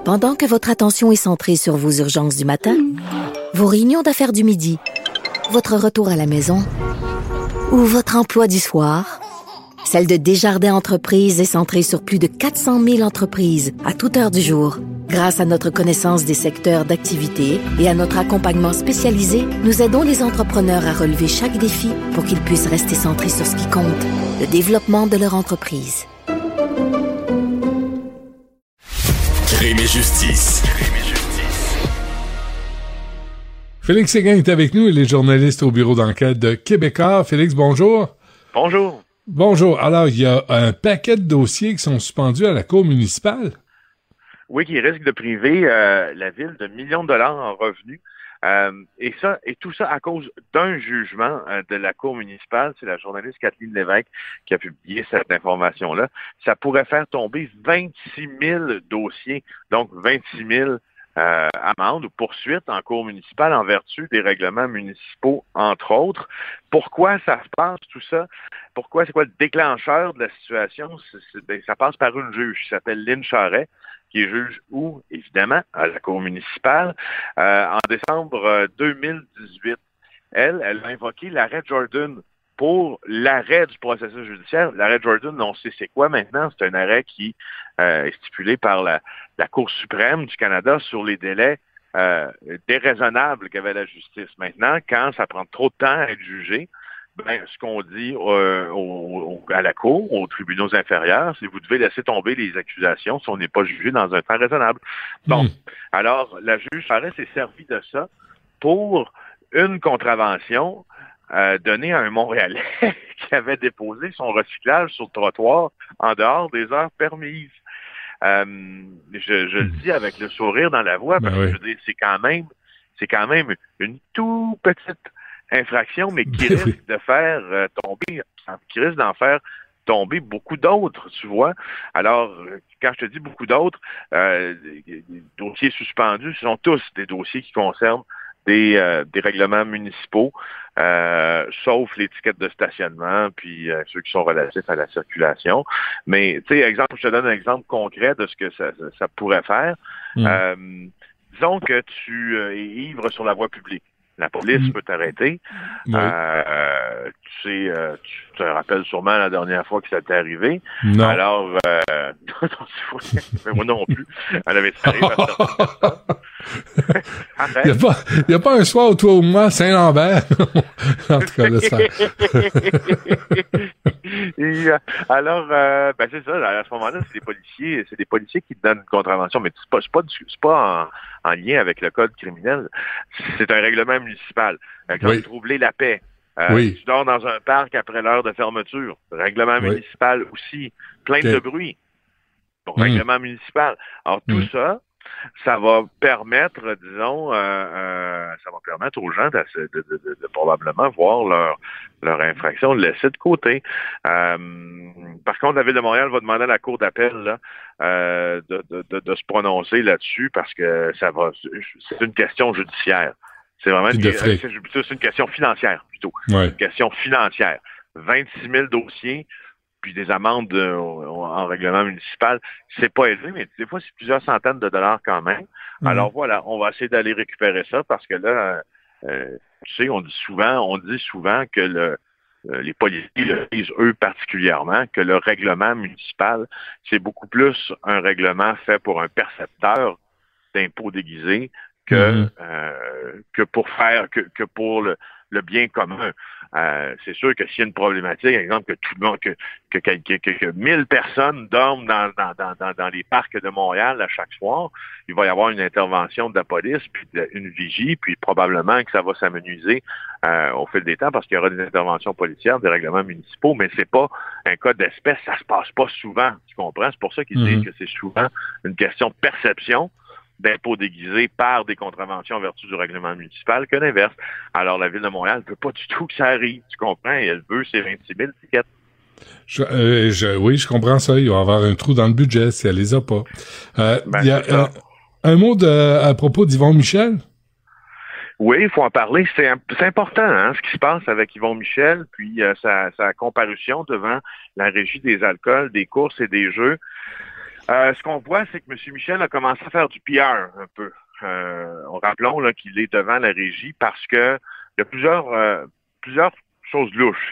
Pendant que votre attention est centrée sur vos urgences du matin, vos réunions d'affaires du midi, votre retour à la maison ou votre emploi du soir, celle de Desjardins Entreprises est centrée sur plus de 400 000 entreprises à toute heure du jour. Grâce à notre connaissance des secteurs d'activité et à notre accompagnement spécialisé, nous aidons les entrepreneurs à relever chaque défi pour qu'ils puissent rester centrés sur ce qui compte, le développement de leur entreprise. Crime et justice. Félix Séguin est avec nous, il est journaliste au bureau d'enquête de Québécois. Félix, bonjour. Bonjour. Bonjour. Alors, il y a un paquet de dossiers qui sont suspendus à la Cour municipale. Oui, qui risque de priver la ville de millions de dollars en revenus. Et tout ça à cause d'un jugement de la Cour municipale. C'est la journaliste Kathleen Lévesque qui a publié cette information-là. Ça pourrait faire tomber 26 000 dossiers, donc 26 000 amendes ou poursuites en Cour municipale en vertu des règlements municipaux, entre autres. Pourquoi ça se passe, tout ça? Pourquoi? C'est quoi le déclencheur de la situation? Ça passe par une juge qui s'appelle Lynn Charret, qui est juge où, évidemment, à la Cour municipale, en décembre 2018. Elle a invoqué l'arrêt Jordan pour l'arrêt du processus judiciaire. L'arrêt Jordan, on sait c'est quoi maintenant. C'est un arrêt qui est stipulé par la Cour suprême du Canada sur les délais déraisonnables qu'avait la justice. Maintenant, quand ça prend trop de temps à être jugé, ce qu'on dit à la Cour, aux tribunaux inférieurs, c'est que vous devez laisser tomber les accusations si on n'est pas jugé dans un temps raisonnable. Bon, alors, la juge Charest s'est servie de ça pour une contravention donnée à un Montréalais qui avait déposé son recyclage sur le trottoir en dehors des heures permises. Je le dis avec le sourire dans la voix, parce que je veux dire, c'est quand même une toute petite infraction, mais qui risque de faire qui risque d'en faire tomber beaucoup d'autres, tu vois. Alors, quand je te dis beaucoup d'autres, les dossiers suspendus, ce sont tous des dossiers qui concernent des règlements municipaux, sauf l'étiquette de stationnement, puis ceux qui sont relatifs à la circulation. Mais, tu sais, je te donne un exemple concret de ce que ça pourrait faire. Disons que tu es ivre sur la voie publique. La police peut t'arrêter. Oui. Tu te rappelles sûrement la dernière fois que ça t'est arrivé. Non. Alors, moi non plus. Elle avait arrivé Il n'y a pas un soir où toi ou moi, Saint-Lambert. En tout cas, là, ça... Alors, c'est ça. À ce moment-là, c'est des policiers qui te donnent une contravention, mais c'est pas en lien avec le code criminel. C'est un règlement municipal. Comme troubler la paix. Tu dors dans un parc après l'heure de fermeture. Règlement municipal aussi. Plainte de bruit. Règlement municipal. Alors, tout ça va permettre, disons, aux gens de probablement voir leur infraction laissée de côté. Par contre, la Ville de Montréal va demander à la Cour d'appel là, de se prononcer là-dessus parce que c'est une question judiciaire. C'est vraiment c'est une question financière, plutôt. Ouais. Une question financière. 26 000 dossiers, puis des amendes en règlement municipal, c'est pas élevé, mais des fois, c'est plusieurs centaines de dollars quand même. Alors voilà, on va essayer d'aller récupérer ça parce que là, tu sais, on dit souvent que les policiers le disent, eux particulièrement, que le règlement municipal, c'est beaucoup plus un règlement fait pour un percepteur d'impôts déguisés que pour le bien commun. C'est sûr que s'il y a une problématique, par exemple, que tout le monde, que 1000 personnes dorment dans les parcs de Montréal à chaque soir, il va y avoir une intervention de la police, puis une vigie, puis probablement que ça va s'amenuiser au fil des temps parce qu'il y aura des interventions policières, des règlements municipaux, mais c'est pas un cas d'espèce, ça se passe pas souvent, tu comprends? C'est pour ça qu'ils disent que c'est souvent une question de perception d'impôts déguisés par des contraventions en vertu du règlement municipal que l'inverse. Alors, la Ville de Montréal ne veut pas du tout que ça arrive, tu comprends? Et elle veut ses 26 000 tickets. Oui, je comprends ça. Il va y avoir un trou dans le budget si elle les a pas. Il y a un mot à propos d'Yvon Michel? Oui, il faut en parler. C'est important, ce qui se passe avec Yvon Michel, puis sa comparution devant la Régie des alcools, des courses et des jeux. Ce qu'on voit, c'est que M. Michel a commencé à faire du PR un peu. Rappelons là, qu'il est devant la régie parce que il y a plusieurs choses louches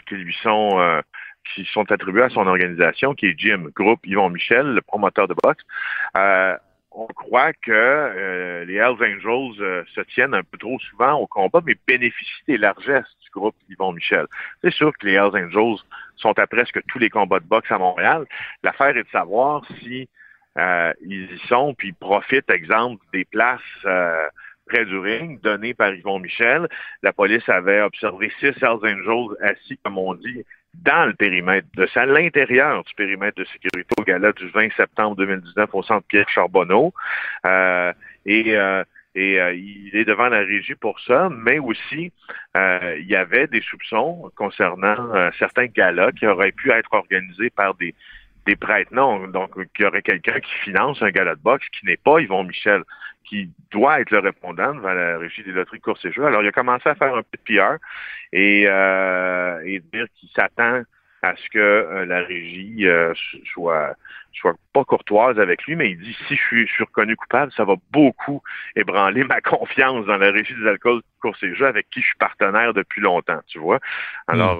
qui sont attribuées à son organisation, qui est Gym Groupe Yvon Michel, le promoteur de boxe. On croit que les Hells Angels se tiennent un peu trop souvent au combat, mais bénéficient des largesses du groupe Yvon Michel. C'est sûr que les Hells Angels sont à presque tous les combats de boxe à Montréal. L'affaire est de savoir si ils y sont, puis ils profitent, exemple, des places près du ring données par Yvon Michel. La police avait observé 6 Hells Angels assis, comme on dit, dans le périmètre à l'intérieur du périmètre de sécurité au gala du 20 septembre 2019 au centre Pierre Charbonneau. Il est devant la régie pour ça, mais aussi il y avait des soupçons concernant certains galas qui auraient pu être organisés par des prêtres. Non, donc qu'il y aurait quelqu'un qui finance un gala de boxe qui n'est pas Yvon Michel, qui doit être le répondant devant la régie des loteries, courses et jeux. Alors, il a commencé à faire un peu de PR et dire qu'il s'attend à ce que la régie soit pas courtoise avec lui, mais il dit, si je suis reconnu coupable, ça va beaucoup ébranler ma confiance dans la régie des alcools, courses et jeux avec qui je suis partenaire depuis longtemps, tu vois. Alors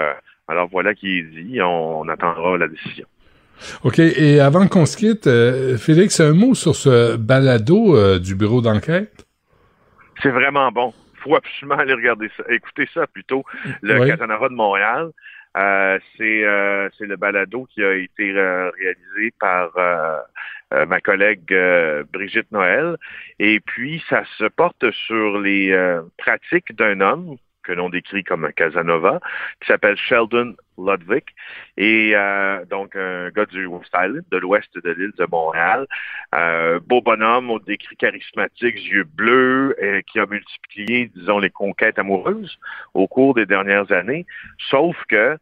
voilà qui est dit, on attendra la décision. OK. Et avant qu'on se quitte, Félix, un mot sur ce balado du bureau d'enquête? C'est vraiment bon. Faut absolument aller regarder ça. Écoutez ça plutôt. Le Casanova de Montréal, c'est le balado qui a été réalisé par ma collègue Brigitte Noël. Et puis, ça se porte sur les pratiques d'un homme que l'on décrit comme un Casanova, qui s'appelle Sheldon Ludwig, et donc un gars du West Island, de l'ouest de l'île de Montréal. Beau bonhomme, on décrit charismatique, yeux bleus, qui a multiplié, disons, les conquêtes amoureuses au cours des dernières années, sauf que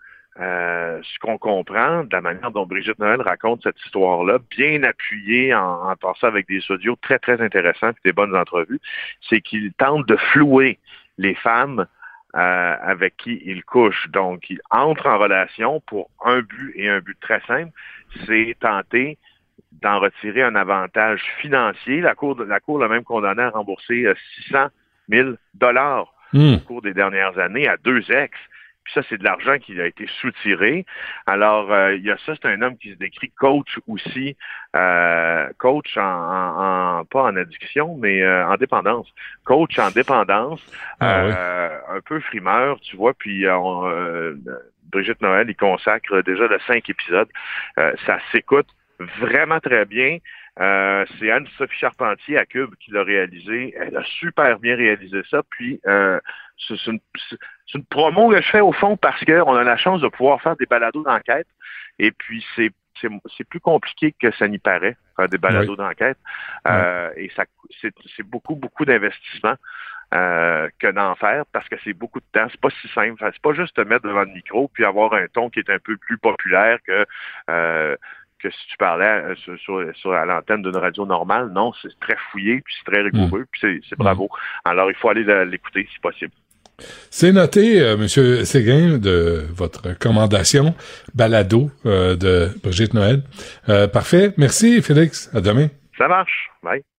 ce qu'on comprend de la manière dont Brigitte Noël raconte cette histoire-là, bien appuyée en passant avec des audios très, très intéressants et des bonnes entrevues, c'est qu'il tente de flouer les femmes avec qui il couche. Donc, il entre en relation pour un but et un but très simple, c'est tenter d'en retirer un avantage financier. La Cour l'a même condamné à rembourser 600 000 $ au cours des dernières années à 2 ex. Puis ça, c'est de l'argent qui a été soutiré. Alors, il y a ça, c'est un homme qui se décrit coach aussi, coach pas en addiction, mais en dépendance. Coach en dépendance, un peu frimeur, tu vois, puis Brigitte Noël, il consacre déjà de 5 épisodes. Ça s'écoute vraiment très bien. C'est Anne-Sophie Charpentier à Cube qui l'a réalisé. Elle a super bien réalisé ça. Puis c'est une promo que je fais au fond parce qu'on a la chance de pouvoir faire des balados d'enquête. Et puis c'est plus compliqué que ça n'y paraît, faire des balados d'enquête. Et ça c'est beaucoup d'investissement que d'en faire parce que c'est beaucoup de temps. C'est pas si simple. C'est pas juste te mettre devant le micro puis avoir un ton qui est un peu plus populaire que si tu parlais à l'antenne d'une radio normale. Non, c'est très fouillé, puis c'est très rigoureux, puis c'est bravo. Alors, il faut aller l'écouter si possible. C'est noté, Monsieur Séguin, de votre recommandation balado de Brigitte Noël. Parfait. Merci, Félix. À demain. Ça marche. Bye.